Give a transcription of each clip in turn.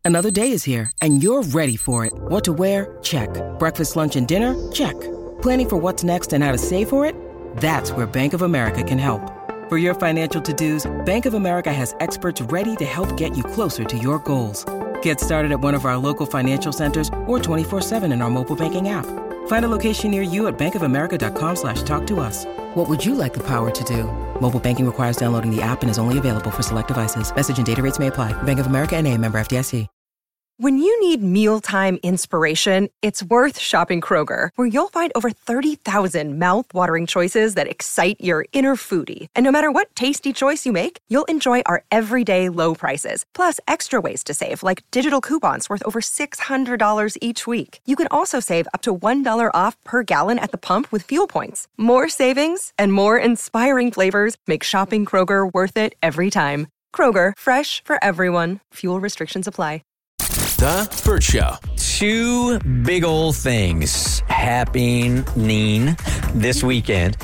Another day is here, and you're ready for it. What to wear? Check. Breakfast, lunch, and dinner? Check. Planning for what's next and how to save for it? That's where Bank of America can help. For your financial to-dos, Bank of America has experts ready to help get you closer to your goals. Get started at one of our local financial centers or 24/7 in our mobile banking app. Find a location near you at bankofamerica.com/talktous. What would you like the power to do? Mobile banking requires downloading the app and is only available for select devices. Message and data rates may apply. Bank of America N.A., member FDIC. When you need mealtime inspiration, it's worth shopping Kroger, where you'll find over 30,000 mouth-watering choices that excite your inner foodie. And no matter what tasty choice you make, you'll enjoy our everyday low prices, plus extra ways to save, like digital coupons worth over $600 each week. You can also save up to $1 off per gallon at the pump with fuel points. More savings and more inspiring flavors make shopping Kroger worth it every time. Kroger, fresh for everyone. Fuel restrictions apply. The Burt Show. Two big old things happening this weekend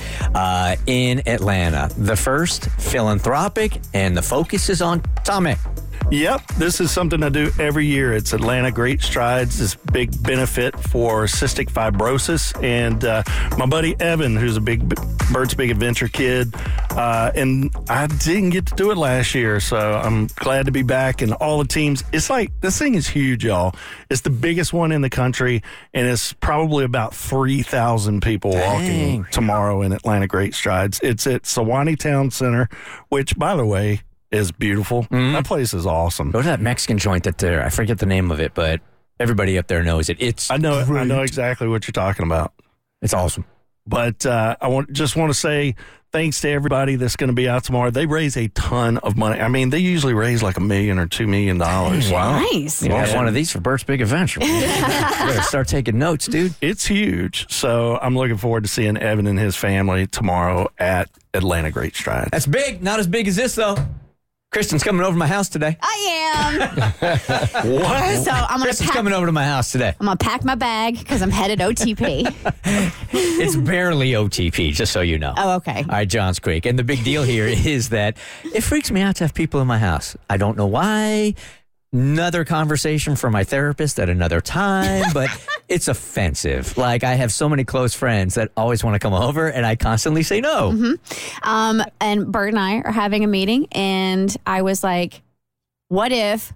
in Atlanta. The first, philanthropic, and the focus is on Tommy. Yep, this is something I do every year. It's Atlanta Great Strides, this big benefit for cystic fibrosis. And my buddy Evan, who's a big Burt's Big Adventure kid, and I didn't get to do it last year, so I'm glad to be back. And all the teams, it's like, this thing is huge, y'all. It's the biggest one in the country, and it's probably about 3,000 people walking tomorrow in Atlanta Great Strides. It's at Sewanee Town Center, which, by the way, is beautiful. That place is awesome. Go to that Mexican joint I forget the name of it, but everybody up there knows it. I know exactly what you're talking about. It's awesome. But I just want to say thanks to everybody that's going to be out tomorrow. They raise a ton of money. I mean, they usually raise like $1 million or $2 million. Wow. Nice. You have one of these for Burt's Big Adventure. You better start taking notes, dude. It's huge. So I'm looking forward to seeing Evan and his family tomorrow at Atlanta Great Strides. That's big. Not as big as this, though. Kristen's coming over to my house today. I am. What? So Kristen's coming over to my house today. I'm going to pack my bag because I'm headed OTP. It's barely OTP, just so you know. Oh, okay. All right, Johns Creek. And the big deal here is that it freaks me out to have people in my house. I don't know why. Another conversation for my therapist at another time, but it's offensive. Like, I have so many close friends that always want to come over, and I constantly say no. Mm-hmm. And Bert and I are having a meeting, and I was like, what if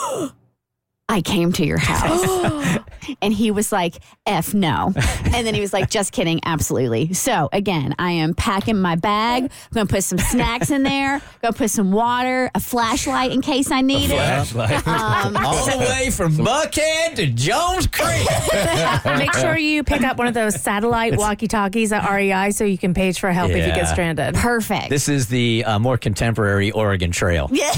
I came to your house? And he was like, F no. And then he was like, just kidding, absolutely. So, again, I am packing my bag. I'm going to put some snacks in there. Going to put some water, a flashlight in case I need it. All the way from Buckhead to Jones Creek. Make sure you pick up one of those satellite walkie-talkies at REI so you can page for help if you get stranded. Perfect. This is the more contemporary Oregon Trail. Yeah.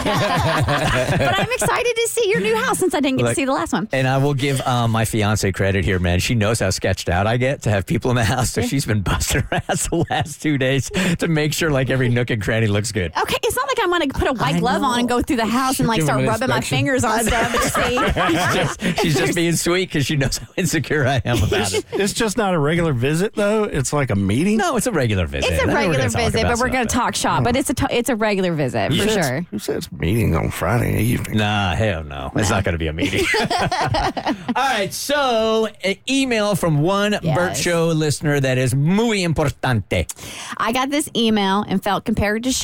But I'm excited to see your new house since I didn't get to see the last one. And I will give my fiance credit here, man. She knows how sketched out I get to have people in the house, so she's been busting her ass the last 2 days to make sure like every nook and cranny looks good. Okay, it's not like I'm going to put a white glove on and go through the house and like start rubbing my fingers on stuff to see. She's just being sweet because she knows how insecure I am about it. It's just not a regular visit, though. It's like a meeting. No, it's a regular visit. It's a regular visit, but we're going to talk shop. But it's a regular visit for sure. Who says meeting on Friday evening? Nah, hell no. It's not going to be a meeting. All right, so an email from one Burt Show listener that is muy importante. I got this email and felt compelled to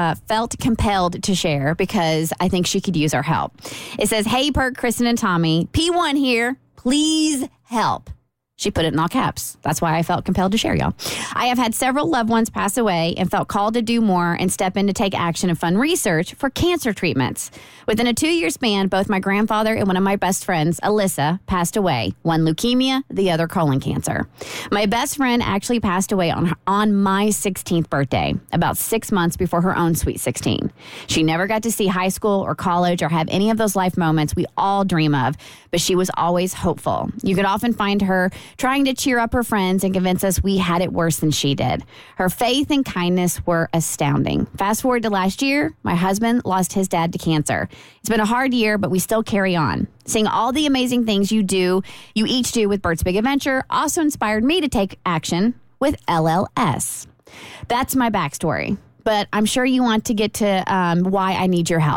share because I think she could use our help. It says, "Hey, Burt, Kristen, and Tommy, P1 here. Please help." She put it in all caps. That's why I felt compelled to share, y'all. I have had several loved ones pass away and felt called to do more and step in to take action and fund research for cancer treatments. Within a 2-year span, both my grandfather and one of my best friends, Alyssa, passed away. One leukemia, the other colon cancer. My best friend actually passed away on my 16th birthday, about 6 months before her own sweet 16. She never got to see high school or college or have any of those life moments we all dream of, but she was always hopeful. You could often find her trying to cheer up her friends and convince us we had it worse than she did. Her faith and kindness were astounding. Fast forward to last year, my husband lost his dad to cancer. It's been a hard year, but we still carry on. Seeing all the amazing things you each do with Burt's Big Adventure also inspired me to take action with LLS. That's my backstory, but I'm sure you want to get to why I need your help.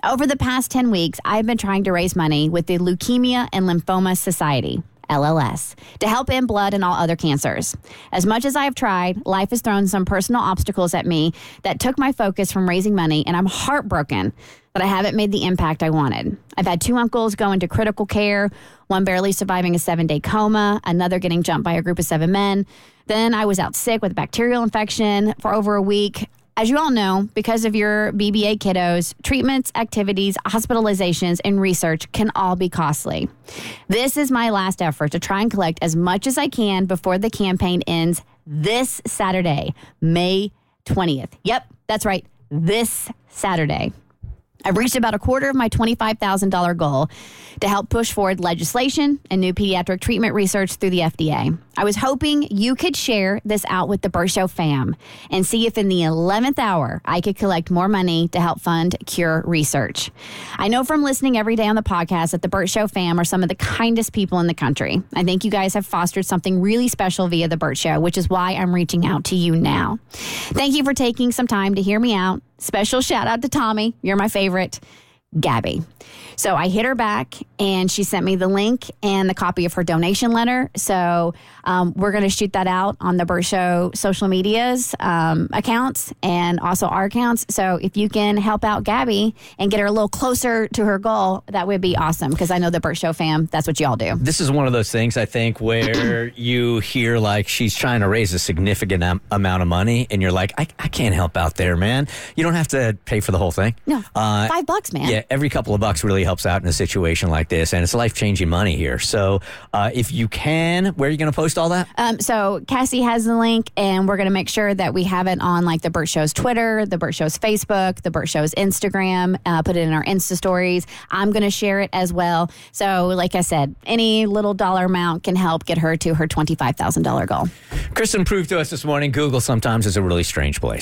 Over the past 10 weeks, I've been trying to raise money with the Leukemia and Lymphoma Society, LLS, to help end blood and all other cancers. As much as I have tried, life has thrown some personal obstacles at me that took my focus from raising money, and I'm heartbroken that I haven't made the impact I wanted. I've had 2 uncles go into critical care, one barely surviving a 7-day coma, another getting jumped by a group of 7 men. Then I was out sick with a bacterial infection for over a week. As you all know, because of your BBA kiddos, treatments, activities, hospitalizations, and research can all be costly. This is my last effort to try and collect as much as I can before the campaign ends this Saturday, May 20th. Yep, that's right, this Saturday. I've reached about a quarter of my $25,000 goal to help push forward legislation and new pediatric treatment research through the FDA. I was hoping you could share this out with the Burt Show fam and see if in the 11th hour I could collect more money to help fund cure research. I know from listening every day on the podcast that the Burt Show fam are some of the kindest people in the country. I think you guys have fostered something really special via the Burt Show, which is why I'm reaching out to you now. Thank you for taking some time to hear me out. Special shout out to Tommy. You're my favorite. Gabby. So I hit her back and she sent me the link and the copy of her donation letter. So we're going to shoot that out on the Burt Show social medias accounts and also our accounts. So if you can help out Gabby and get her a little closer to her goal, that would be awesome because I know the Burt Show fam, that's what y'all do. This is one of those things, I think, where you hear like she's trying to raise a significant amount of money and you're like, I can't help out there, man. You don't have to pay for the whole thing. No, $5, man. Yeah, every couple of bucks really helps out in a situation like this, and it's life-changing money here. So if you can, where are you going to post all that? So Cassie has the link, and we're going to make sure that we have it on like the Burt Show's Twitter, the Burt Show's Facebook, the Burt Show's Instagram, put it in our Insta stories. I'm going to share it as well. So like I said, any little dollar amount can help get her to her $25,000 goal. Kristen proved to us this morning, Google sometimes is a really strange place.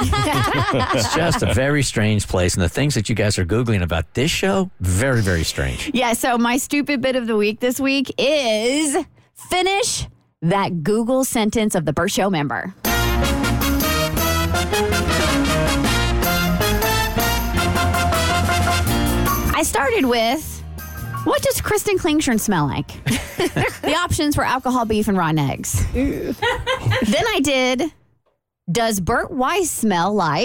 It's just a very strange place, and the things that you guys are Googling about this show, very, very strange. Yeah, so my stupid bit of the week this week is finish that Google sentence of the Burt Show member. I started with, what does Kristen Klingshirn smell like? The options were alcohol, beef, and rotten eggs. Then I did, does Burt Weiss smell like ...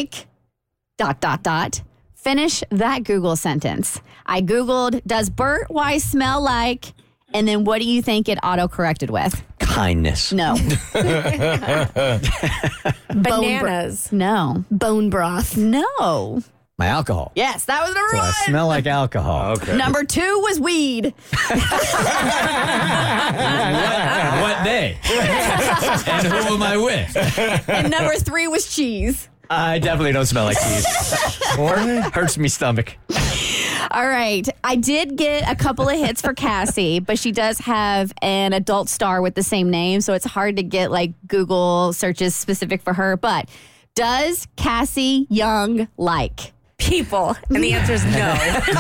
Finish that Google sentence. I Googled, does Burt Weiss smell like... And then what do you think it auto-corrected with? Kindness. No. Bananas. No. Bone broth. No. My alcohol. Yes, that was the So right I smell like alcohol. Okay. Number 2 was weed. What day? And who am I with? And number 3 was cheese. I definitely don't smell like cheese. Hurts me stomach. All right. I did get a couple of hits for Cassie, but she does have an adult star with the same name, so it's hard to get like Google searches specific for her. But does Cassie Young like People. And the answer is no.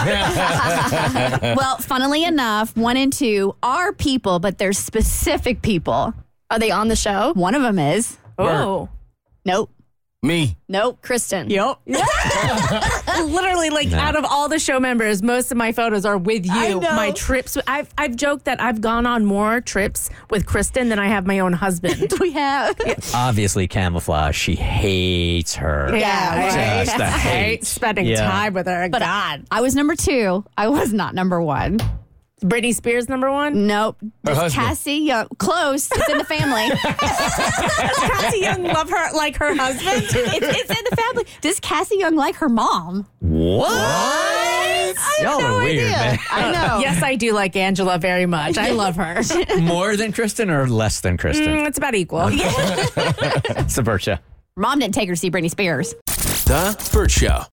Well, funnily enough, 1 and 2 are people, but they're specific people. Are they on the show? One of them is. Oh. Nope. Me. Nope. Kristen. Yep. Literally, like, out of all the show members, most of my photos are with you. I know. My trips, I've joked that I've gone on more trips with Kristen than I have my own husband. We have. Obviously camouflage. She hates her. Yeah, Just the I hate. hate spending Yeah. time with her. But God. I was number 2. I was not number 1. Britney Spears, number 1? Nope. Just husband. Cassie Young. Close. It's in the family. Does Cassie Young love her like her husband? It's in the family. Does Cassie Young like her mom? What? Y'all are weird, man. I know. Yes, I do like Angela very much. I love her. More than Kristen or less than Kristen? It's about equal. It's the Burt Show. Mom didn't take her to see Britney Spears. The Burt Show.